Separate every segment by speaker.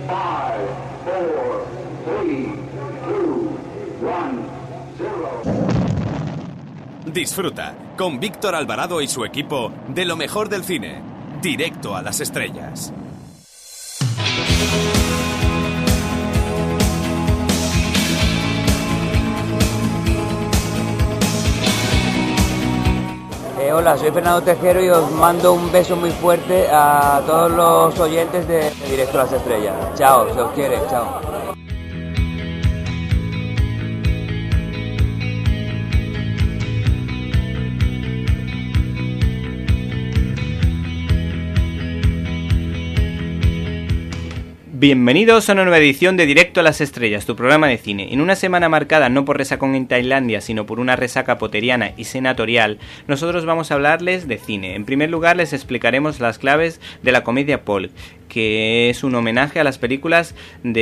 Speaker 1: 5, 4, 3, 2, 1, 0.
Speaker 2: Disfruta con Víctor Alvarado y su equipo de lo mejor del cine. Directo a las estrellas.
Speaker 3: Hola, soy Fernando Tejero y os mando un beso muy fuerte a todos los oyentes de Directo a las Estrellas. Chao, se os quiere, chao.
Speaker 4: Bienvenidos a una nueva edición de Directo a las Estrellas, tu programa de cine. En una semana marcada no por resacón en Tailandia, sino por una resaca poteriana y senatorial, nosotros vamos a hablarles de cine. En primer lugar, les explicaremos las claves de la comedia Polk, que es un homenaje a las películas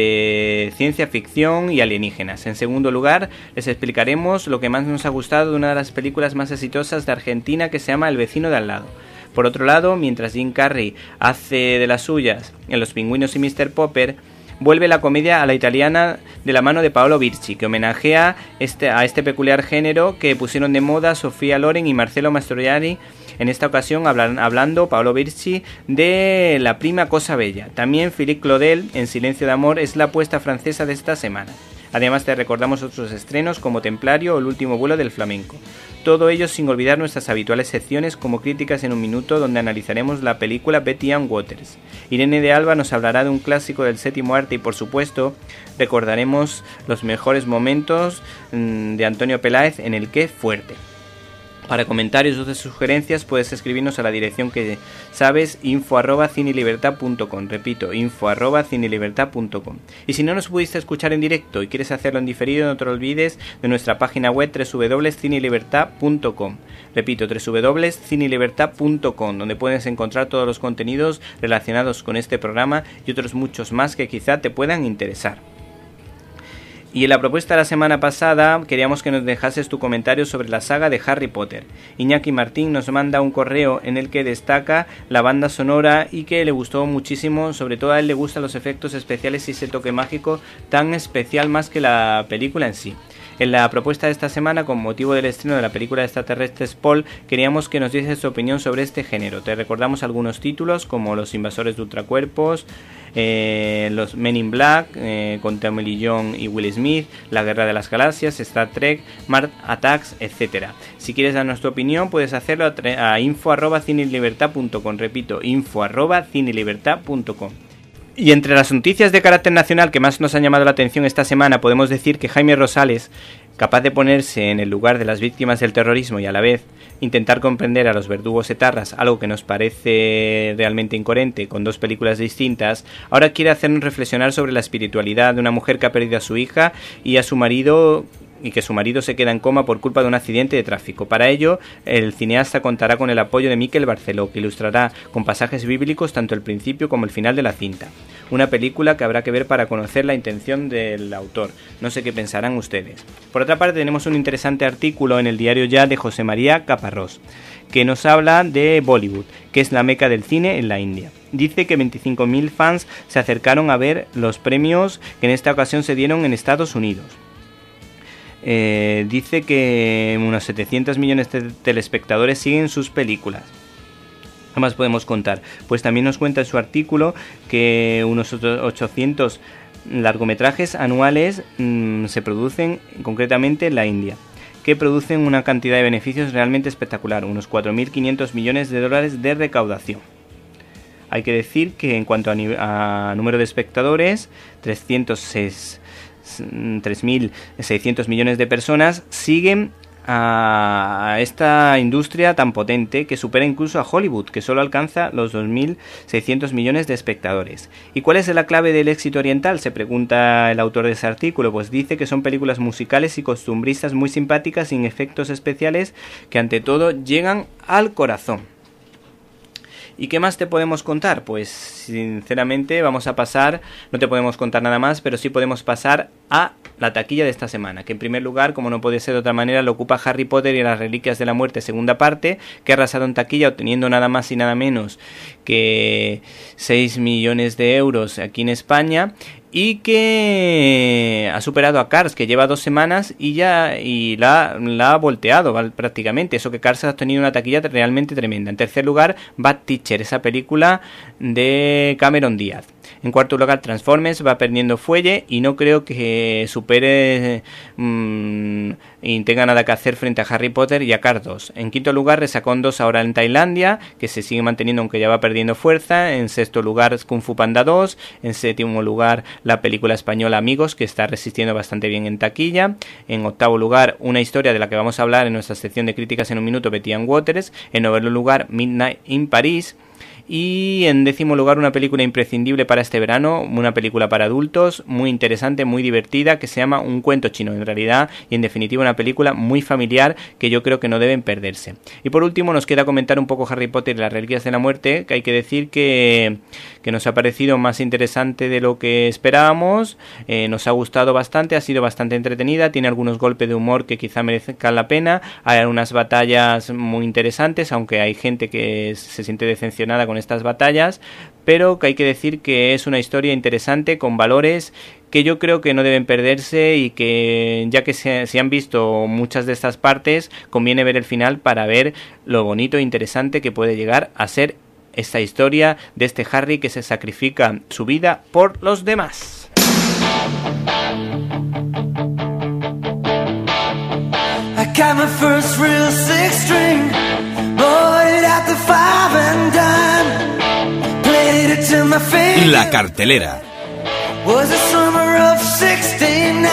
Speaker 4: de ciencia ficción y alienígenas. En segundo lugar, les explicaremos lo que más nos ha gustado de una de las películas más exitosas de Argentina, que se llama El vecino de al lado. Por otro lado, mientras Jim Carrey hace de las suyas en Los Pingüinos y Mr. Popper, vuelve la comedia a la italiana de la mano de Paolo Virci, que homenajea a este peculiar género que pusieron de moda Sofía Loren y Marcello Mastroianni. En esta ocasión hablando Paolo Virci de La prima cosa bella. También Philippe Claudel en Silencio de amor es la apuesta francesa de esta semana. Además te recordamos otros estrenos como Templario o El último vuelo del flamenco. Todo ello sin olvidar nuestras habituales secciones como Críticas en un minuto, donde analizaremos la película Betty Ann Waters. Irene de Alba nos hablará de un clásico del séptimo arte y por supuesto recordaremos los mejores momentos de Antonio Peláez en El Qué Fuerte. Para comentarios o de sugerencias puedes escribirnos a la dirección que sabes, info@cinelibertad.com. Repito, info@cinelibertad.com. Y si no nos pudiste escuchar en directo y quieres hacerlo en diferido, no te olvides de nuestra página web www.cinelibertad.com. Repito, www.cinelibertad.com, donde puedes encontrar todos los contenidos relacionados con este programa y otros muchos más que quizá te puedan interesar. Y en la propuesta de la semana pasada queríamos que nos dejases tu comentario sobre la saga de Harry Potter. Iñaki Martín nos manda un correo en el que destaca la banda sonora y que le gustó muchísimo, sobre todo a él le gustan los efectos especiales y ese toque mágico tan especial más que la película en sí. En la propuesta de esta semana, con motivo del estreno de la película de extraterrestres Paul, queríamos que nos dieses tu opinión sobre este género. Te recordamos algunos títulos como Los invasores de ultracuerpos, los Men in Black, con Tommy Lee Jones y Will Smith, La guerra de las galaxias, Star Trek, Mars Attacks, etc. Si quieres darnos tu opinión puedes hacerlo a info@cinelibertad.com. Repito, info@cinelibertad.com. Y entre las noticias de carácter nacional que más nos han llamado la atención esta semana, podemos decir que Jaime Rosales, capaz de ponerse en el lugar de las víctimas del terrorismo y a la vez intentar comprender a los verdugos etarras, algo que nos parece realmente incoherente con dos películas distintas, ahora quiere hacernos reflexionar sobre la espiritualidad de una mujer que ha perdido a su hija y a su marido, y que su marido se queda en coma por culpa de un accidente de tráfico. Para ello, el cineasta contará con el apoyo de Miquel Barceló, que ilustrará con pasajes bíblicos tanto el principio como el final de la cinta. Una película que habrá que ver para conocer la intención del autor. No sé qué pensarán ustedes. Por otra parte, tenemos un interesante artículo en el diario Ya de José María Caparrós, que nos habla de Bollywood, que es la meca del cine en la India. Dice que 25.000 fans se acercaron a ver los premios que en esta ocasión se dieron en Estados Unidos. Dice que unos 700 millones de telespectadores siguen sus películas. ¿Qué más podemos contar? Pues también nos cuenta en su artículo que unos 800 largometrajes anuales se producen concretamente en la India, que producen una cantidad de beneficios realmente espectacular, unos 4.500 millones de dólares de recaudación. Hay que decir que en cuanto a número de espectadores, 3.600 millones de personas siguen a esta industria tan potente que supera incluso a Hollywood, que solo alcanza los 2.600 millones de espectadores. ¿Y cuál es la clave del éxito oriental?, se pregunta el autor de ese artículo. Pues dice que son películas musicales y costumbristas muy simpáticas, sin efectos especiales, que ante todo llegan al corazón. ¿Y qué más te podemos contar? Pues sinceramente vamos a pasar, no te podemos contar nada más, pero sí podemos pasar a la taquilla de esta semana, que en primer lugar, como no puede ser de otra manera, lo ocupa Harry Potter y las Reliquias de la Muerte, segunda parte, que ha arrasado en taquilla obteniendo nada más y nada menos que 6 millones de euros aquí en España, y que ha superado a Cars, que lleva 2 semanas y la ha volteado, ¿vale? Prácticamente. Eso que Cars ha tenido una taquilla realmente tremenda. En tercer lugar, Bad Teacher, esa película de Cameron Díaz. En cuarto lugar, Transformers va perdiendo fuelle y no creo que supere y tenga nada que hacer frente a Harry Potter y a Cars 2. En quinto lugar, Resacón 2 ahora en Tailandia, que se sigue manteniendo aunque ya va perdiendo fuerza. En sexto lugar, Kung Fu Panda 2. En séptimo lugar, la película española Amigos, que está resistiendo bastante bien en taquilla. En octavo lugar, una historia de la que vamos a hablar en nuestra sección de críticas en un minuto, Betty and Waters. En noveno lugar, Midnight in Paris. Y en décimo lugar, una película imprescindible para este verano, una película para adultos, muy interesante, muy divertida, que se llama Un cuento chino en realidad, y en definitiva una película muy familiar que yo creo que no deben perderse. Y por último nos queda comentar un poco Harry Potter y las Reliquias de la Muerte, que hay que decir que nos ha parecido más interesante de lo que esperábamos, nos ha gustado bastante, ha sido bastante entretenida, tiene algunos golpes de humor que quizá merezcan la pena, hay algunas batallas muy interesantes, aunque hay gente que se siente decepcionada con estas batallas, pero que hay que decir que es una historia interesante con valores que yo creo que no deben perderse y que ya que se han visto muchas de estas partes, conviene ver el final para ver lo bonito e interesante que puede llegar a ser esta historia de este Harry que se sacrifica su vida por los demás.
Speaker 5: I got my first real six string, bought it at the five and dime, played it till my fingers.
Speaker 2: La cartelera.
Speaker 5: Was the summer of 69.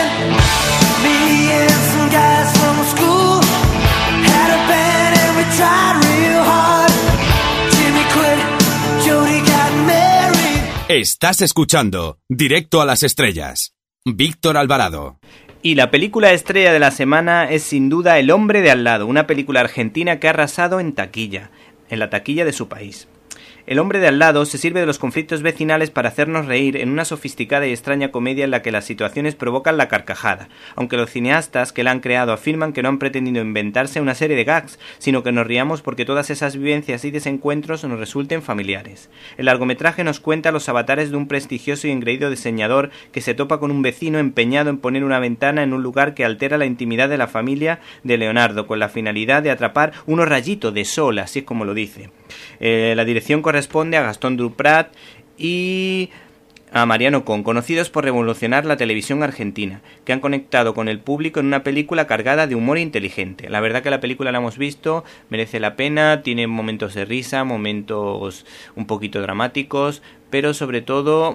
Speaker 5: Me and some guys from school had a band and we tried real hard. Jimmy quit, Jody got married.
Speaker 2: Estás escuchando Directo a las Estrellas. Víctor Alvarado.
Speaker 4: Y la película estrella de la semana es sin duda El hombre de al lado, una película argentina que ha arrasado en taquilla, en la taquilla de su país. El hombre de al lado se sirve de los conflictos vecinales para hacernos reír en una sofisticada y extraña comedia en la que las situaciones provocan la carcajada, aunque los cineastas que la han creado afirman que no han pretendido inventarse una serie de gags, sino que nos riamos porque todas esas vivencias y desencuentros nos resulten familiares. El largometraje nos cuenta los avatares de un prestigioso y engreído diseñador que se topa con un vecino empeñado en poner una ventana en un lugar que altera la intimidad de la familia de Leonardo, con la finalidad de atrapar unos rayitos de sol, así es como lo dice. La dirección corresponde a Gastón Duprat y a Mariano Con, conocidos por revolucionar la televisión argentina, que han conectado con el público en una película cargada de humor inteligente. La verdad que la película la hemos visto, merece la pena, tiene momentos de risa, momentos un poquito dramáticos, pero sobre todo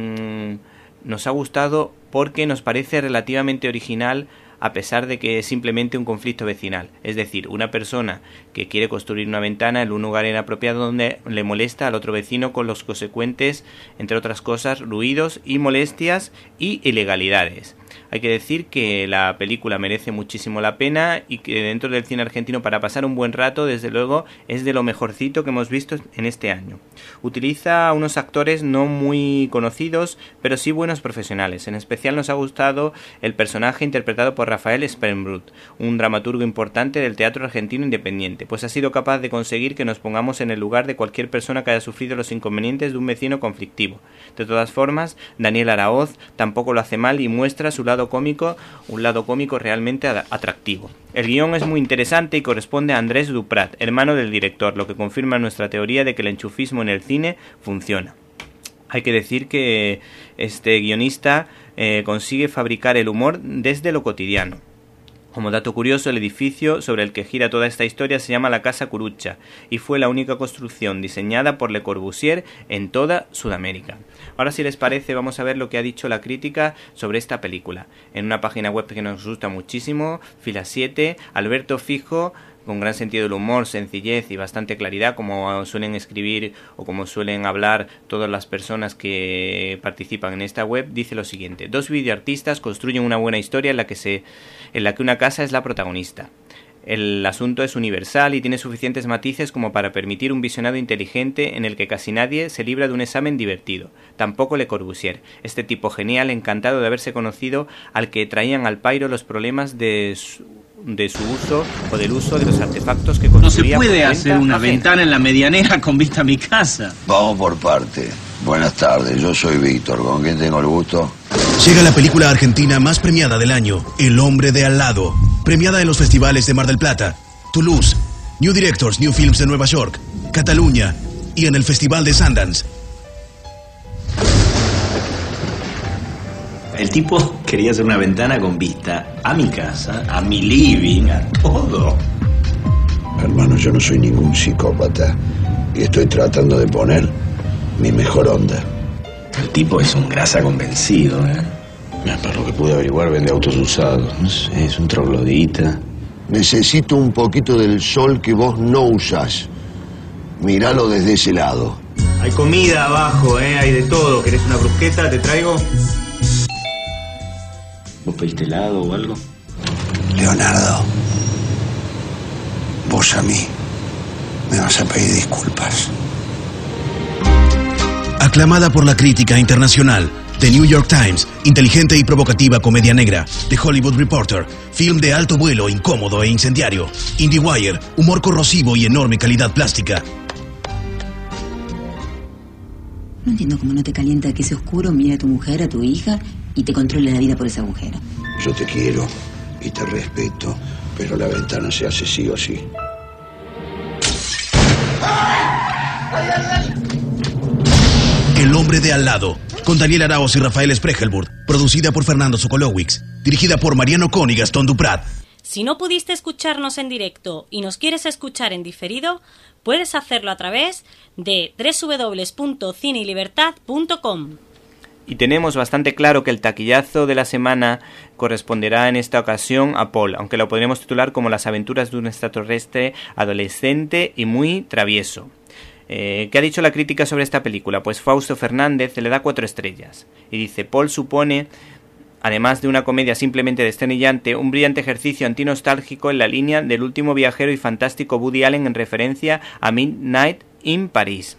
Speaker 4: nos ha gustado porque nos parece relativamente original, a pesar de que es simplemente un conflicto vecinal. Es decir, una persona que quiere construir una ventana en un lugar inapropiado donde le molesta al otro vecino con los consecuentes, entre otras cosas, ruidos y molestias y ilegalidades. Hay que decir que la película merece muchísimo la pena y que dentro del cine argentino para pasar un buen rato, desde luego, es de lo mejorcito que hemos visto en este año. Utiliza a unos actores no muy conocidos, pero sí buenos profesionales. En especial nos ha gustado el personaje interpretado por Rafael Spermbrut, un dramaturgo importante del teatro argentino independiente, pues ha sido capaz de conseguir que nos pongamos en el lugar de cualquier persona que haya sufrido los inconvenientes de un vecino conflictivo. De todas formas, Daniel Araoz tampoco lo hace mal y muestra su lado cómico, un lado cómico realmente atractivo. El guión es muy interesante y corresponde a Andrés Duprat, hermano del director, lo que confirma nuestra teoría de que el enchufismo en el cine funciona. Hay que decir que este guionista consigue fabricar el humor desde lo cotidiano. Como dato curioso, el edificio sobre el que gira toda esta historia se llama la Casa Curucha y fue la única construcción diseñada por Le Corbusier en toda Sudamérica. Ahora, si les parece, vamos a ver lo que ha dicho la crítica sobre esta película. En una página web que nos gusta muchísimo, Fila 7, Alberto Fijo, con gran sentido del humor, sencillez y bastante claridad, como suelen escribir o como suelen hablar todas las personas que participan en esta web, dice lo siguiente: dos videoartistas construyen una buena historia en la que una casa es la protagonista. El asunto es universal y tiene suficientes matices como para permitir un visionado inteligente en el que casi nadie se libra de un examen divertido. Tampoco Le Corbusier, este tipo genial, encantado de haberse conocido al que traían al pairo los problemas de su uso o del uso de los artefactos que construía.
Speaker 6: No se puede hacer una ventana en la medianera con vista a mi casa.
Speaker 7: Vamos por parte. Buenas tardes, yo soy Víctor. ¿Con quién tengo el gusto?
Speaker 8: Llega la película argentina más premiada del año, El hombre de al lado. Premiada en los festivales de Mar del Plata, Toulouse, New Directors, New Films de Nueva York, Cataluña y en el Festival de Sundance.
Speaker 6: El tipo quería hacer una ventana con vista a mi casa, a mi living, a todo.
Speaker 7: Hermano, yo no soy ningún psicópata y estoy tratando de poner mi mejor onda.
Speaker 6: El tipo es un grasa convencido, ¿eh?
Speaker 7: Por lo que pude averiguar, vende autos usados. No sé, es un troglodita. Necesito un poquito del sol que vos no usás. Míralo desde ese lado.
Speaker 6: Hay comida abajo, hay de todo. ¿Querés una brusqueta? ¿Te traigo? ¿Vos pediste helado o algo?
Speaker 7: Leonardo, vos a mí me vas a pedir disculpas.
Speaker 8: Aclamada por la crítica internacional, The New York Times, inteligente y provocativa comedia negra. The Hollywood Reporter, film de alto vuelo, incómodo e incendiario. IndieWire, humor corrosivo y enorme calidad plástica.
Speaker 9: No entiendo cómo no te calienta que ese oscuro mire a tu mujer, a tu hija y te controle la vida por ese agujero.
Speaker 7: Yo te quiero y te respeto, pero la ventana se hace sí o sí.
Speaker 8: El hombre de al lado, con Daniel Araoz y Rafael Spregelburg, producida por Fernando Sokolowicz, dirigida por Mariano Con y Gastón Duprat.
Speaker 10: Si no pudiste escucharnos en directo y nos quieres escuchar en diferido, puedes hacerlo a través de www.cineylibertad.com.
Speaker 4: Y tenemos bastante claro que el taquillazo de la semana corresponderá en esta ocasión a Paul, aunque lo podremos titular como Las aventuras de un extraterrestre adolescente y muy travieso. ¿Qué ha dicho la crítica sobre esta película? Pues Fausto Fernández le da 4 estrellas y dice: Paul supone, además de una comedia simplemente desternillante, un brillante ejercicio antinostálgico en la línea del último viajero y fantástico Woody Allen en referencia a Midnight in Paris.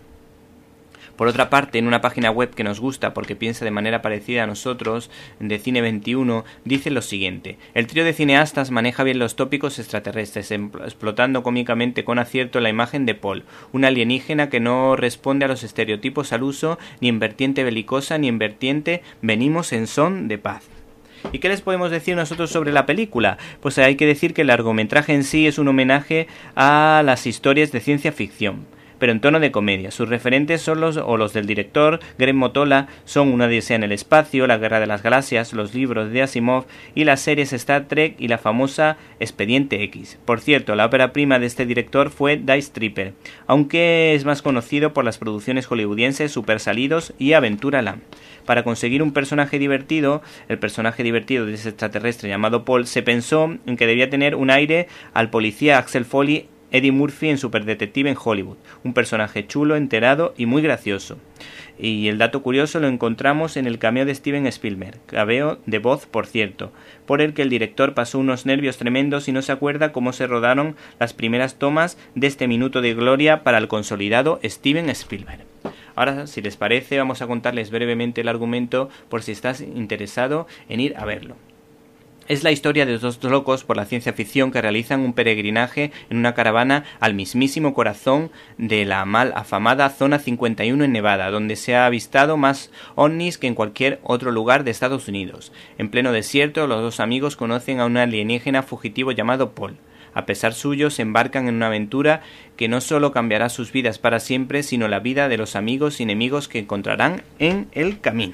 Speaker 4: Por otra parte, en una página web que nos gusta porque piensa de manera parecida a nosotros, de Cine 21, dice lo siguiente: el trío de cineastas maneja bien los tópicos extraterrestres, explotando cómicamente con acierto la imagen de Paul, un alienígena que no responde a los estereotipos al uso, ni en vertiente belicosa, ni en vertiente venimos en son de paz. ¿Y qué les podemos decir nosotros sobre la película? Pues hay que decir que el largometraje en sí es un homenaje a las historias de ciencia ficción, pero en tono de comedia. Sus referentes son los del director Greg Motola, son Una odisea en el espacio, La guerra de las galaxias, los libros de Asimov y las series Star Trek y la famosa Expediente X. Por cierto, la ópera prima de este director fue Dice Tripper, aunque es más conocido por las producciones hollywoodienses Super Salidos y Aventura Land. Para conseguir un personaje divertido, el personaje divertido de ese extraterrestre llamado Paul, se pensó en que debía tener un aire al policía Axel Foley, Eddie Murphy en Superdetective en Hollywood, un personaje chulo, enterado y muy gracioso. Y el dato curioso lo encontramos en el cameo de Steven Spielberg, cameo de voz, por cierto, por el que el director pasó unos nervios tremendos y no se acuerda cómo se rodaron las primeras tomas de este minuto de gloria para el consolidado Steven Spielberg. Ahora, si les parece, vamos a contarles brevemente el argumento por si estás interesado en ir a verlo. Es la historia de 2 locos por la ciencia ficción que realizan un peregrinaje en una caravana al mismísimo corazón de la mal afamada Zona 51 en Nevada, donde se ha avistado más ovnis que en cualquier otro lugar de Estados Unidos. En pleno desierto, los 2 amigos conocen a un alienígena fugitivo llamado Paul. A pesar suyo, se embarcan en una aventura que no solo cambiará sus vidas para siempre, sino la vida de los amigos y enemigos que encontrarán en el camino.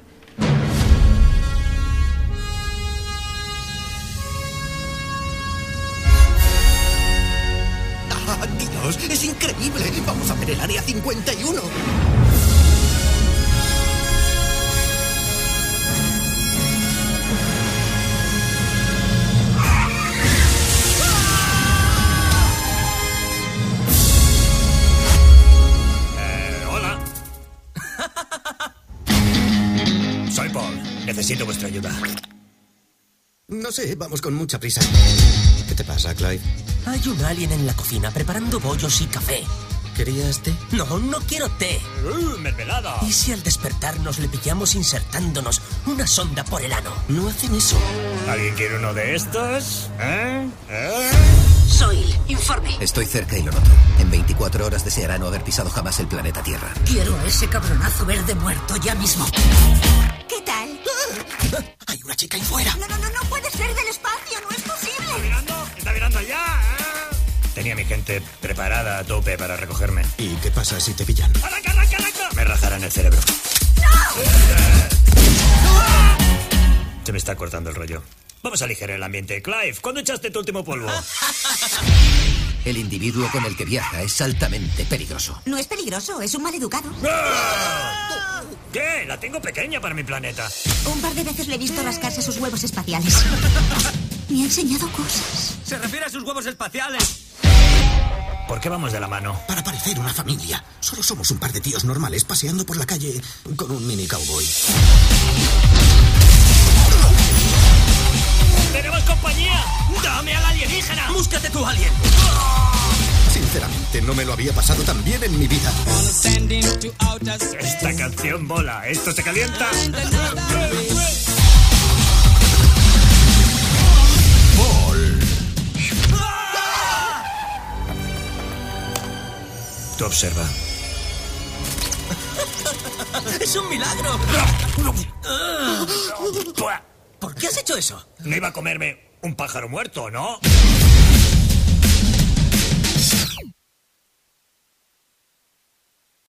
Speaker 11: ¡Dios! ¡Es increíble! ¡Vamos a ver el Área 51!
Speaker 12: Hola. Soy Paul. Necesito vuestra ayuda.
Speaker 11: No sé, vamos con mucha prisa.
Speaker 13: ¿Qué te pasa, Clive?
Speaker 14: Hay un alien en la cocina preparando bollos y café.
Speaker 13: ¿Querías té?
Speaker 14: No, no quiero té.
Speaker 11: ¡Mermelada!
Speaker 14: ¿Y si al despertarnos le pillamos insertándonos una sonda por el ano?
Speaker 13: No hacen eso.
Speaker 11: ¿Alguien quiere uno de estos?
Speaker 15: Soil, informe.
Speaker 13: Estoy cerca y lo noto. En 24 horas deseará no haber pisado jamás el planeta Tierra.
Speaker 15: Quiero a ese cabronazo verde muerto ya mismo. ¿Qué tal?
Speaker 13: ¡Hay una chica ahí fuera!
Speaker 15: No puede ser del espacio, no es posible.
Speaker 11: ¡Está mirando ya! Tenía mi gente preparada a tope para recogerme.
Speaker 13: ¿Y qué pasa si te pillan?
Speaker 11: ¡Arranca! Me rajarán el cerebro. Se me está cortando el rollo. Vamos a aligerar el ambiente. Clive, ¿cuándo echaste tu último polvo?
Speaker 13: El individuo con el que viaja es altamente peligroso.
Speaker 15: No es peligroso, es un maleducado.
Speaker 11: ¿Qué? La tengo pequeña para mi planeta.
Speaker 15: Un par de veces le he visto rascarse sus huevos espaciales. Me ha enseñado cosas.
Speaker 14: Se refiere a sus huevos espaciales.
Speaker 11: ¿Por qué vamos de la mano?
Speaker 13: Para parecer una familia. Solo somos un par de tíos normales paseando por la calle con un mini cowboy.
Speaker 11: ¡Tenemos compañía! ¡Dame al alienígena!
Speaker 14: ¡Búscate tu alien!
Speaker 13: Sinceramente, no me lo había pasado tan bien en mi vida.
Speaker 11: Esta canción mola. ¿Esto se calienta? Tú observa.
Speaker 14: ¡Es un milagro! ¿Por qué has hecho eso?
Speaker 11: No iba a comerme un pájaro muerto, ¿no?